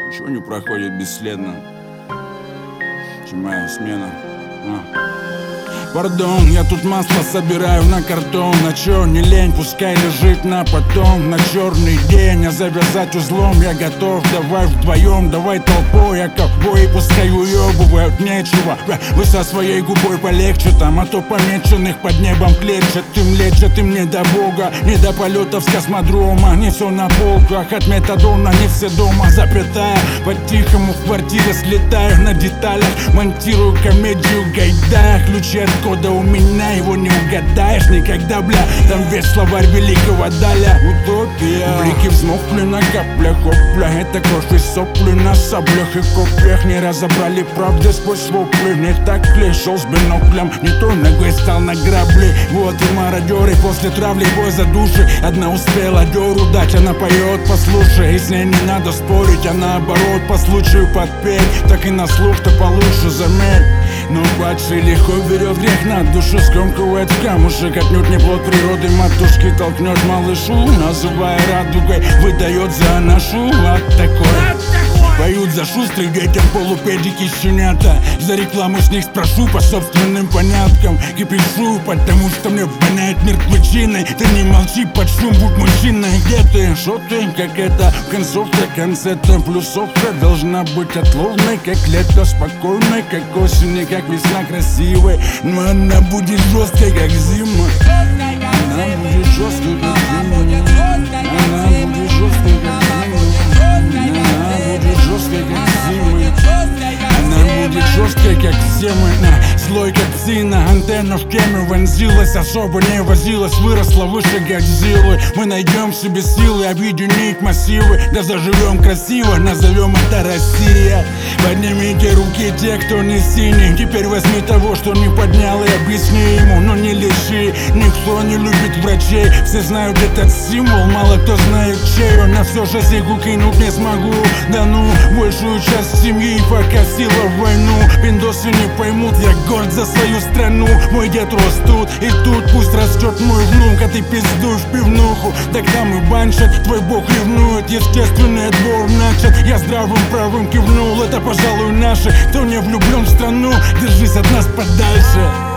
Ничего не проходит бесследно. Моя смена. Пардон, я тут масло собираю на картон. На чё не лень, пускай лежит на потом. На черный день, а завязать узлом я готов. Давай вдвоем, давай толпой, а ковбои пускай уебывают, нечего. Вы со своей губой полегче там, а то помеченных под небом клетчат. Им лечат, им не до бога, не до полетов с космодрома. Не все на полках, от метадона не все дома. Запятая, по-тихому в квартире слетаю на деталях. Монтирую комедию Гайдая. Ключи от кода у меня, его не угадаешь никогда, бля. Там весь словарь великого Даля. Утопия. Блики взмокли на каплях, опля. Это кровь и сопли на саблях и копьях. Не разобрали правды сквозь вопли. Не так ли, шел с биноклем, не той ногой стал на грабли. Вот и мародеры после травли, бой за души. Одна успела дёру дать, она поет, послушай. И с ней не надо спорить, а наоборот по случаю подпеть. Так и на слух-то получше, заметь. Но падший легко берет грех на душу, скомкивает в камушек. Отнюдь не плод природы матушки, толкнет малышу, называя радугой, выдает за нашу от такой. Поют за шустрых детям полупедики щенята. За рекламу с них спрошу по собственным поняткам. Кипишу, потому что мне воняет мертвечиной. Ты не молчи под шум, будь мужчиной. Где ты? Шо ты? Как это? В концовке концерта плюсовка должна быть отловной, как лето, спокойной, как осень и как весна красивой. Но она будет жесткой, как зима. Она будет жесткой, как зима. Она будет жесткой, как зима. Она будет жесткой, как все мы. Злой, как псина, антенна в теме вонзилась. Особо не возилась, выросла выше Годзиллы. Мы найдем в себе силы объединить массивы. Да заживем красиво, назовем это Россия. Поднимите руки те, кто не синий. Теперь возьми того, что не поднял, и объясни ему. Но не лиши, никто не любит врачей. Все знают этот символ, мало кто знает чей. Но все же сигу кинуть не смогу. Да ну, большую часть семьи покосила в войну. Пиндосы не поймут, я горд за свою страну. Мой дед рос тут, и тут пусть растет мой внук. А ты пиздуешь в пивнуху, так там и баншат. Твой бог ревнует, естественный отбор начат. Я здравым правым кивнул, это пожалуй наше. Кто не влюблен в страну, держись от нас подальше.